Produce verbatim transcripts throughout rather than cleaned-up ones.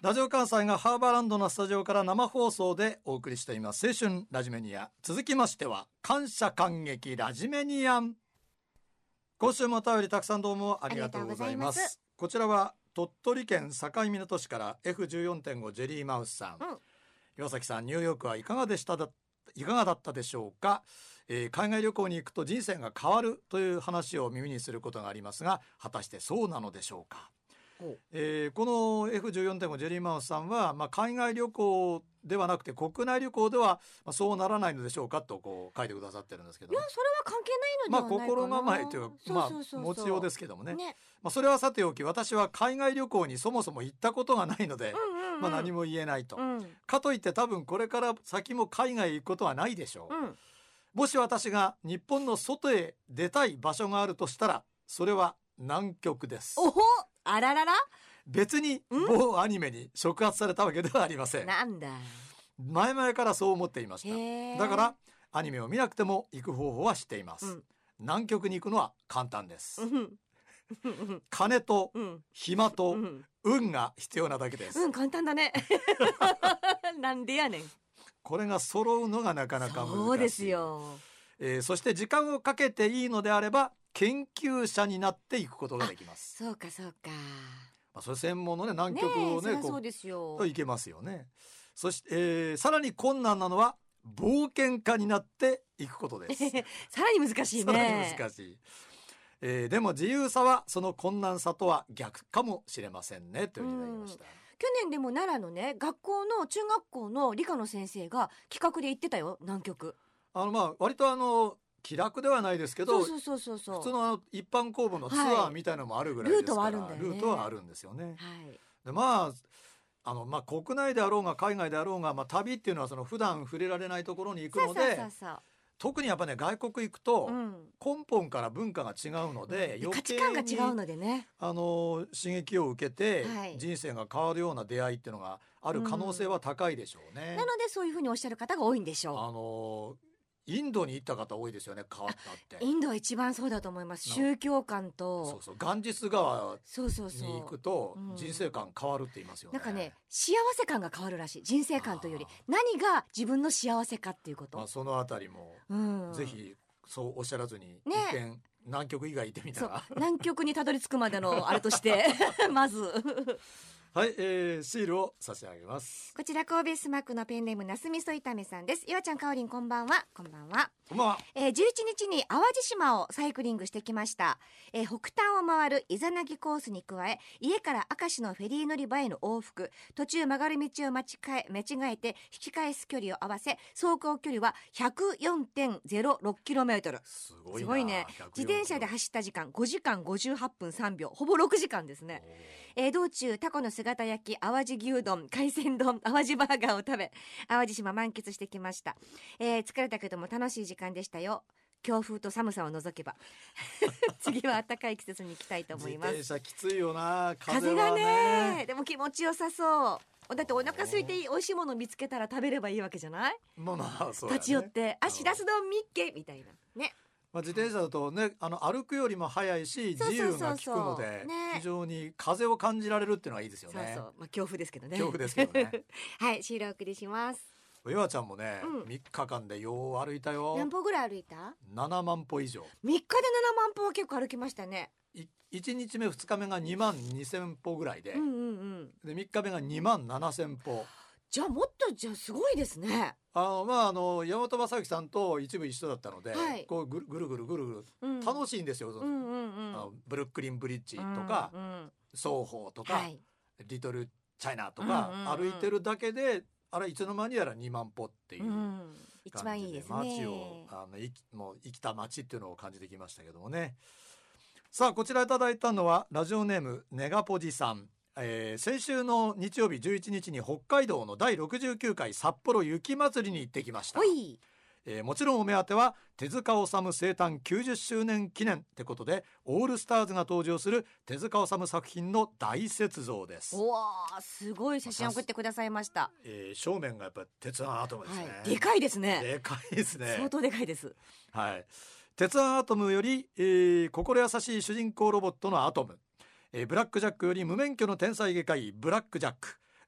ラジオ関西がハーバーランドのスタジオから生放送でお送りしています青春ラジメニア。続きましては感謝感激ラジメニアン。今週もお便りたくさんどうもありがとうございます。 ありがとうございます。 こちらは鳥取県境港市から エフじゅうよんてんご ジェリーマウスさん、 うん、 岩崎さん、ニューヨークはいかがでしただいかがだったでしょうか、えー、海外旅行に行くと人生が変わるという話を耳にすることがありますが、果たしてそうなのでしょうか。えー、この エフじゅうよんてんご ジェリーマウスさんは、まあ、海外旅行ではなくて国内旅行では、まあ、そうならないのでしょうかとこう書いてくださってるんですけど、 いやそれは関係ないのではないかな。 まあ、心構えというか、まあ、持ちようですけどもね、ね、まあ、それはさておき、私は海外旅行にそもそも行ったことがないので、うんうんうん、まあ、何も言えないと、うん、かといって多分これから先も海外行くことはないでしょう、うん、もし私が日本の外へ出たい場所があるとしたらそれは南極です。 おほ、あららら。 別に某アニメに触発されたわけではありません。 なんだ、 前々からそう思っていました。だからアニメを見なくても行く方法は知っています、うん、南極に行くのは簡単です、うん、金と、うん、暇と、うん、運が必要なだけです。 うん、簡単だねなんでやねん。 これが揃うのがなかなか難しい。 そうですよ、 えー、そして時間をかけていいのであれば研究者になっていくことができます。 そうかそうか、 まあ、それ専門のね南極をね、 ね、そうですよ、 といけますよね。そして、えー、さらに困難なのは冒険家になっていくことですさらに難しいね。 さらに難しい、えー、でも自由さはその困難さとは逆かもしれませんねというふうになりました。 去年でも奈良のね学校の中学校の理科の先生が企画で行ってたよ南極。 あのまあ割とあの気楽ではないですけど、 そうそうそうそう、 普通のあの一般公募のツアーみたいなのもあるぐらいですから、 はい、ルートはあるんだよね。 ルートはあるんですよね、はい、でまああのまあ国内であろうが海外であろうが、まあ、旅っていうのはその普段触れられないところに行くので、そうそうそうそう、特にやっぱね外国行くと根本から文化が違うので、 うん、価値観が違うのでね、 あの刺激を受けて人生が変わるような出会いっていうのがある可能性は高いでしょうね、うん、 なのでそういうふうにおっしゃる方が多いんでしょう。 あのインドに行った方多いですよね。変わったって。 インドは一番そうだと思います。宗教観と、 そうそう、ガンジス川に行くと人生観変わるって言いますよね。 なんかね、幸せ感が変わるらしい。人生観というより何が自分の幸せかっていうこと、 まあ、そのあたりも、うん、ぜひそうおっしゃらずに、ね、一遍南極以外行ってみたら、 南極にたどり着くまでのあれとしてまずはい、えー、シールを差し上げます。 こちら神戸スマックのペンネームなすみそ炒めさんです。岩ちゃん、かおりん、こんばんは。こんばんは。 こんばんは。 えー、じゅういちにちに淡路島をサイクリングしてきました。えー、北端を回るイザナギコースに加え、家から明石のフェリー乗り場への往復、途中曲がる道を間違え、間違えて引き返す距離を合わせ、走行距離は ひゃくよんてんゼロろくキロメートル。 すごいな。 すごいね。自転車で走った時間ごじかんごじゅうはっぷんさんびょう、ほぼろくじかんですね。えー、道中タコの姿焼き、淡路牛丼、海鮮丼、淡路バーガーを食べ、淡路島満喫してきました。えー、疲れたけども楽しい時間でしたよ。強風と寒さを除けば次は暖かい季節に行きたいと思います。 自転車きついよな、風はね。 風がね、でも気持ちよさそう。だってお腹空いて美味しいもの見つけたら食べればいいわけじゃない。 まあまあそうだね、 立ち寄ってあしらす丼みっけみたいなね。 まあ、自転車だとね、あの歩くよりも速いし自由が利くので、ね、非常に風を感じられるっていうのはいいですよね。 そうそう、まあ、恐怖ですけどね。 恐怖ですけどねはい、シールお送りします。 岩ちゃんもね、うん、みっかかんでよう歩いたよ。 何歩ぐらい歩いた？ ななまん歩以上。 みっかでななまん歩は結構歩きましたね。 いちにちめふつかめがにまんにせん歩ぐらいで、 うんうんうん、 でみっかめがにまんななせん歩。 じゃあもっとじゃあすごいですね。 あのまああの山本昌之さんと一部一緒だったので、はい、こうぐるぐるぐるぐるぐる、うん、楽しいんですよ、うんうんうん、あのブルックリンブリッジとか、うんうん、双方とか、はい、リトルチャイナとか、うんうんうん、歩いてるだけであれいつの間にやらにまん歩っていう感じで、 うん、一番いいですね。 街をあの生きもう生きた街っていうのを感じてきましたけどもね。さあこちらいただいたのはラジオネームネガポジさん。えー、先週の日曜日じゅういちにちに北海道のだいろくじゅうきゅうかい札幌雪まつりに行ってきました。えー、もちろんお目当ては手塚治虫生誕きゅうじゅっしゅうねん記念ってことでオールスターズが登場する手塚治虫作品の大雪像です。 うわー、すごい写真送ってくださいました。 えー、正面がやっぱ鉄腕アトムですね、 はい、でかいですね。 でかいですね。 相当でかいです。 はい、鉄腕アトムより、えー、心優しい主人公ロボットのアトム、えー、ブラックジャックより無免許の天才外科医ブラックジャック、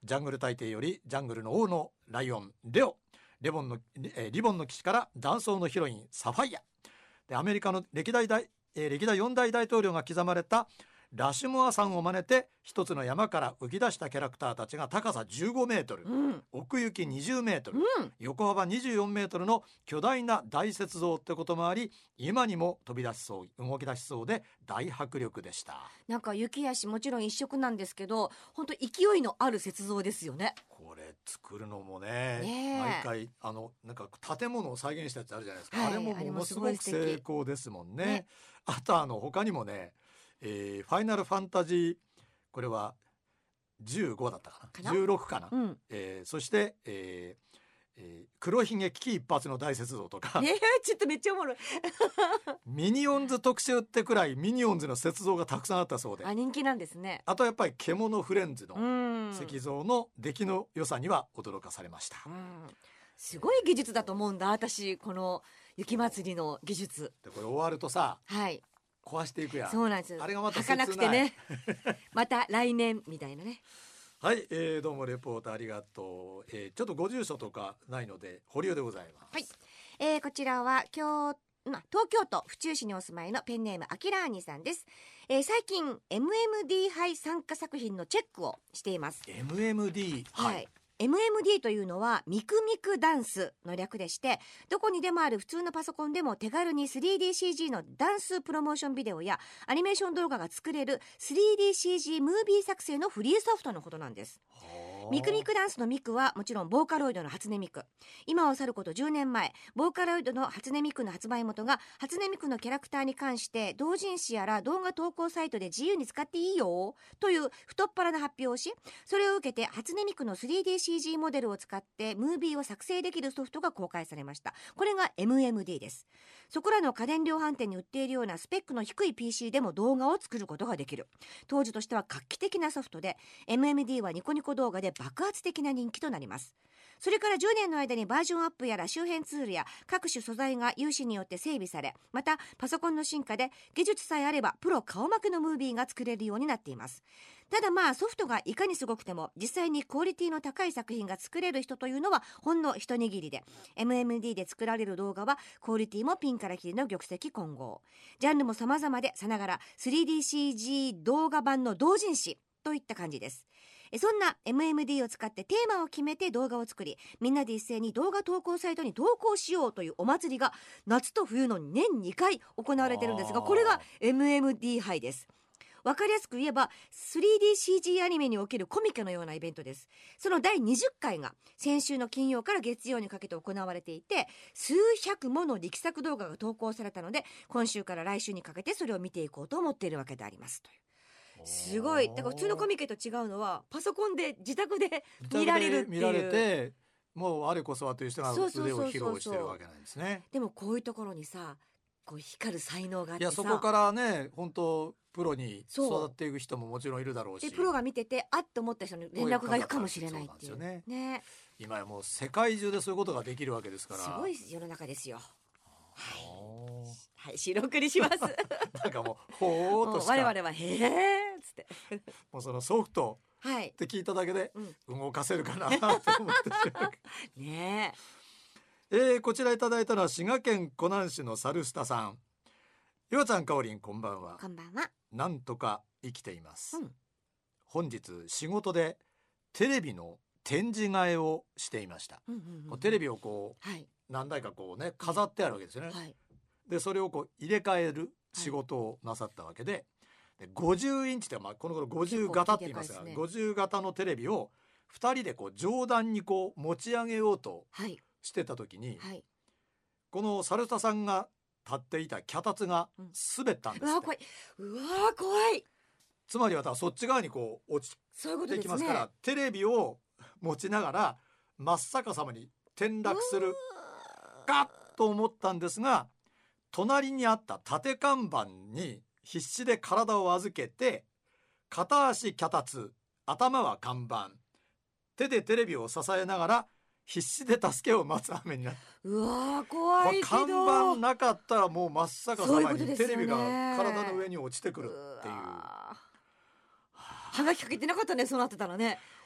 ジャングル大帝よりジャングルの王のライオンレオ、レボンの、えーリボンの騎士からダンソーのヒロインサファイアで、アメリカの歴代大、えー歴代よん代大統領が刻まれたラシュモア山を真似て一つの山から浮き出したキャラクターたちが高さじゅうごメートル、 うん奥行きにじゅうメートル、 うん横幅にじゅうよんメートルの巨大な大雪像ってこともあり、今にも飛び出しそう動き出しそうで大迫力でした。 なんか雪やしもちろん一色なんですけど、本当勢いのある雪像ですよね。 これ作るのもねねえ毎回あのなんか建物を再現したやつあるじゃないですか、 はいあれもあれもものすごくすごい素敵成功ですもんね。 ねあとあの他にもね、えーファイナルファンタジーこれはじゅうごだったかなかなじゅうろくかな、 うんえーそして、えーえー黒ひげ危機一髪の大雪像とかえー、ちょっとめっちゃおもろいミニオンズ特集ってくらいミニオンズの雪像がたくさんあったそうで、 あ人気なんですね。 あとやっぱり獣フレンズうのん石像の出来の良さには驚かされました。 うんすごい技術だと思うんだ私、この雪まつりの技術。 でこれ終わるとさはい壊していくやん。 そうなんです。 あれがまた儚くてねまた来年みたいなね。 はい、えー、どうもレポートありがとう、えー、ちょっとご住所とかないので保留でございます。 はい、えー、こちらは京ま東京都府中市にお住まいのペンネームアキラーニさんです。えー、最近 エムエムディー 杯参加作品のチェックをしています。 エムエムディーはい、エムエムディー というのはミクミクダンスの略でして、どこにでもある普通のパソコンでも手軽に スリーディーシージー のダンスプロモーションビデオやアニメーション動画が作れる スリーディーシージー ムービー作成のフリーソフトのことなんです。ミクミクダンスのミクはもちろんボーカロイドの初音ミク。今を去ることじゅうねんまえ、ボーカロイドの初音ミクの発売元が初音ミクのキャラクターに関して同人誌やら動画投稿サイトで自由に使っていいよという太っ腹な発表をし、それを受けて初音ミクの スリーディーシージー モデルを使ってムービーを作成できるソフトが公開されました。これが エムエムディー です。そこらの家電量販店に売っているようなスペックの低い ピーシー でも動画を作ることができる。当時としては画期的なソフトで エムエムディー はニコニコ動画で爆発的な人気となります。それからじゅうねんの間にバージョンアップやら周辺ツールや各種素材が有志によって整備され、またパソコンの進化で技術さえあればプロ顔負けのムービーが作れるようになっています。ただまあソフトがいかにすごくても実際にクオリティの高い作品が作れる人というのはほんの一握りで、 エムエムディー で作られる動画はクオリティもピンからキリの玉石混合、ジャンルも様々でさながら スリーディーシージー 動画版の同人誌といった感じです。そんな エムエムディー を使ってテーマを決めて動画を作り、みんなで一斉に動画投稿サイトに投稿しようというお祭りが夏と冬の年にかい行われているんですが、これが エムエムディー 杯です。わかりやすく言えば スリーディーシージー アニメにおけるコミケのようなイベントです。そのだいにじゅっかいが先週の金曜から月曜にかけて行われていて、数百もの力作動画が投稿されたので、今週から来週にかけてそれを見ていこうと思っているわけでありますという。すごい。だから普通のコミケと違うのはパソコンで自宅で見られるっていう。 見られてもうあれこそはという人が腕を披露してるわけなんですね。 でもこういうところにさ、こう光る才能があってさ、 いやそこからね本当プロに育っていく人ももちろんいるだろうし、 でプロが見ててあっと思った人に連絡がいくかもしれないっていうそうなんですよね。ね、 今やもう世界中でそういうことができるわけですから、 すごい世の中ですよ。はいはい、白送りしますなんかもうほーっとした我々はへーっつってもうそのソフトはいって聞いただけでうん動かせるかなと思ってしまうねえー、こちらいただいたのは滋賀県湖南市のサルスタさん。ようちゃんかおりんこんばんは。 こんばんは。 なんとか生きています、 うん本日仕事でテレビの展示替えをしていました、 うんうんうん、 テレビをこうはい何台かこうね飾ってあるわけですよね、 はいでそれをこう入れ替える仕事をなさったわけで、でごじゅうインチって、まあ、この頃ごじゅう型って言いますが、 結構でかいですねごじゅう型のテレビをふたりでこう上段にこう持ち上げようとはいしてた時に、 はい。 このサルタさんが立っていた脚立が滑ったんですって、 うわー怖い。うわー怖い。 つまりはそっち側にこう落ちそういうことてですね。 きますから、テレビを持ちながら真っ逆さまに転落するかっと思ったんですが、隣にあった縦看板に必死で体を預けて、片足脚立、頭は看板、手でテレビを支えながら必死で助けを待つ羽目になった。 うわー怖いけど。 看板なかったらもう真っ逆さそういうまにことですよねテレビが体の上に落ちてくるっていう。 うわーはがきかけてなかったね、そうなってたらね。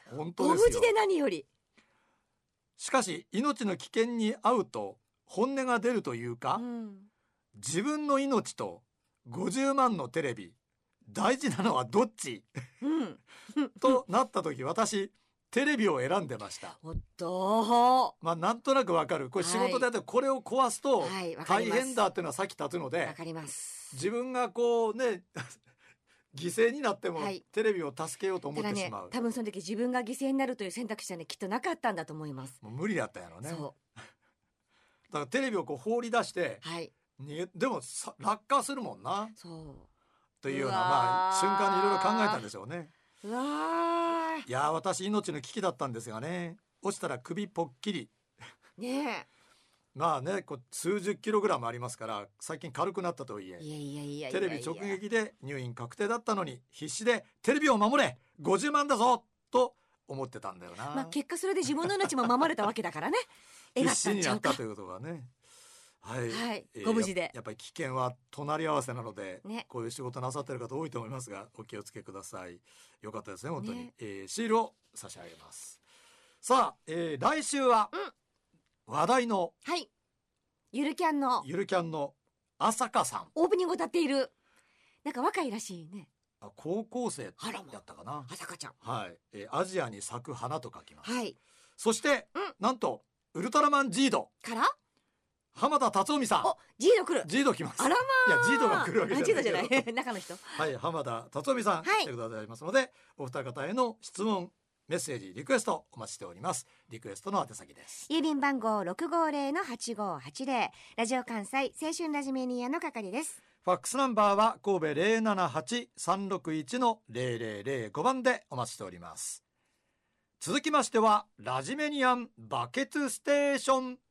本当ですよ。 ご無事で何より。 しかし命の危険に遭うと本音が出るというか、 うん、 自分の命とごじゅうまんのテレビ大事なのはどっち、 うん、 となった時、私テレビを選んでました。 おっと、 まあなんとなくわかる。これ仕事でやってこれを壊すとはい、わかります。 大変だっていうのは先立つので、 わかります。 自分がこうね犠牲になってもはい、 テレビを助けようと思ってしまう、 ね、多分その時自分が犠牲になるという選択肢はねきっとなかったんだと思います。 もう無理だったやろね。 そうだからテレビをこう放り出して、 はい、 逃げでもさ落下するもんな、 そうというようなまあ瞬間にいろいろ考えたんでしょうね。 うわいや私命の危機だったんですがね、落ちたら首ぽっきりねまあね、こう数十キログラムありますから最近軽くなったとはいえ、 いやいやいやいやいや、 テレビ直撃で入院確定だったのに必死でテレビを守れごじゅうまんだぞと思ってたんだよな。 まあ結果それで自分の命も守れたわけだからね必死になったということがね。はい、 はい、 えーご無事で。 や、やっぱり危険は隣り合わせなので、 ね、 こういう仕事なさってる方多いと思いますがお気をつけください。よかったですね本当に、 ね、 えー、シールを差し上げます。さあ、えー、来週は、うん、話題の、 はい、ゆるキャンのゆるキャンの朝香さん、 オープニングを歌っている、なんか若いらしいね。 あ、高校生だったかな。 朝香ちゃん、 はい、えー、アジアに咲く花と書きます。 はい、 そして、うん、なんとウルトラマンジードから浜田辰臣さん、 お、ジード来る。 ジード来ます。 あらまあ、いやジードが来るわけじゃない。 ジードじゃない中の人はい、浜田辰臣さん、来てくださいますので、お二方への質問メッセージリクエストお待ちしております。リクエストの宛先です。 郵便番号 ろくごぜろのはちごはちぜろ、ラジオ関西青春ラジメニアの係です。 ファックスナンバーは神戸 ゼロななはちさんろくいちのゼロゼロゼロご 番でお待ちしております。続きましてはラジメニアンバケツステーション。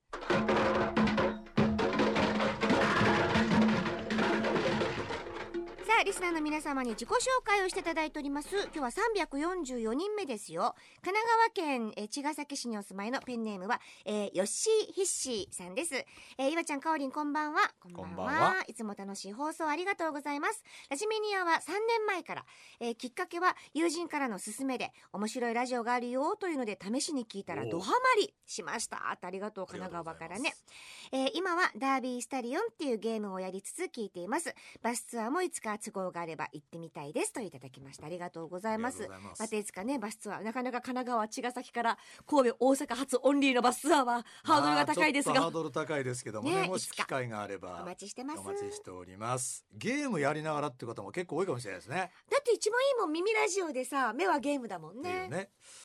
さあリスナーの皆様に自己紹介をしていただいております。今日はさんびゃくよんじゅうよにんめですよ。神奈川県え茅ヶ崎市にお住まいのペンネームは、えー、ヨッシーヒッシーさんです。えー、岩ちゃん、かおりん、こんばんは。こんばんは。 こんばんは。 いつも楽しい放送ありがとうございます。ラジメニアはさんねんまえから、えー、きっかけは友人からの勧めで面白いラジオがあるよというので試しに聞いたらドハマりしました。ありがとう神奈川からね。えー、今はダービースタリオンっていうゲームをやりつつ聞いています。バスツアーもいつか都合があれば行ってみたいですといただきました。ありがとうございます。またいつかね、バスツアー、なかなか神奈川茅ヶ崎から神戸大阪発オンリーのバスツアーはハードルが高いですが、 まあ、ハードル高いですけどもね、ね、もし機会があればお待ちしてます。 お待ちしております。ゲームやりながらってことも結構多いかもしれないですね。 だって一番いいもん、耳ラジオでさ、目はゲームだもんね。 ね、